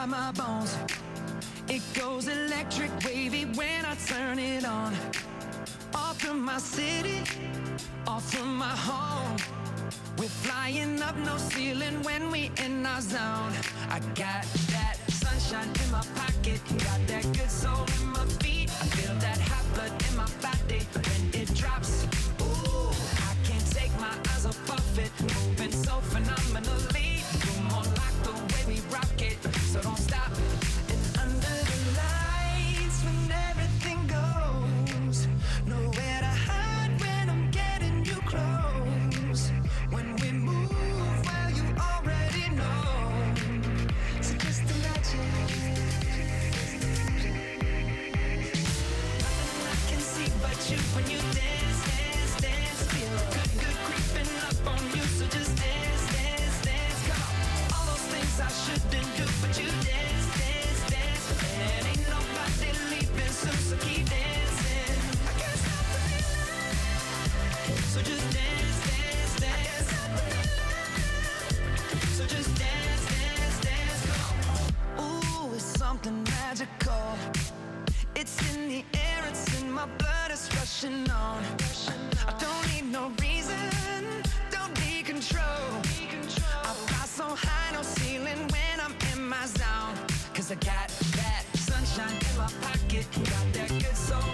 inside my bones. It goes electric wavy when I turn it on. Off from my city, off from my home. We're flying up, no ceiling when we in our zone. I got that sunshine in my pocket, got that good soul in my feet. I feel that hot blood in my body when it drops. Ooh, I can't take my eyes off it, moving so phenomenally. You're more like the way we rock it, so don't stop. And under the lights when everything goes, nowhere to hide when I'm getting you close. When we move, well, you already know. So just imagine. Nothing I can see but you when you dance, dance, dance. Feel good, good creeping up on you. So just dance, dance, dance. Come on. All those things I shouldn't do, but you dance, dance, dance. And ain't nobody leaving soon, so keep dancing. I can't stop the feeling. So just dance, dance, dance. So just dance, dance, dance, come on. Ooh, it's something magical. It's in the air, it's in my blood, it's rushing on. I don't need no reason, don't need control. I fly so high, no ceiling when I'm in my zone. Cause I got that sunshine in my pocket, got that good soul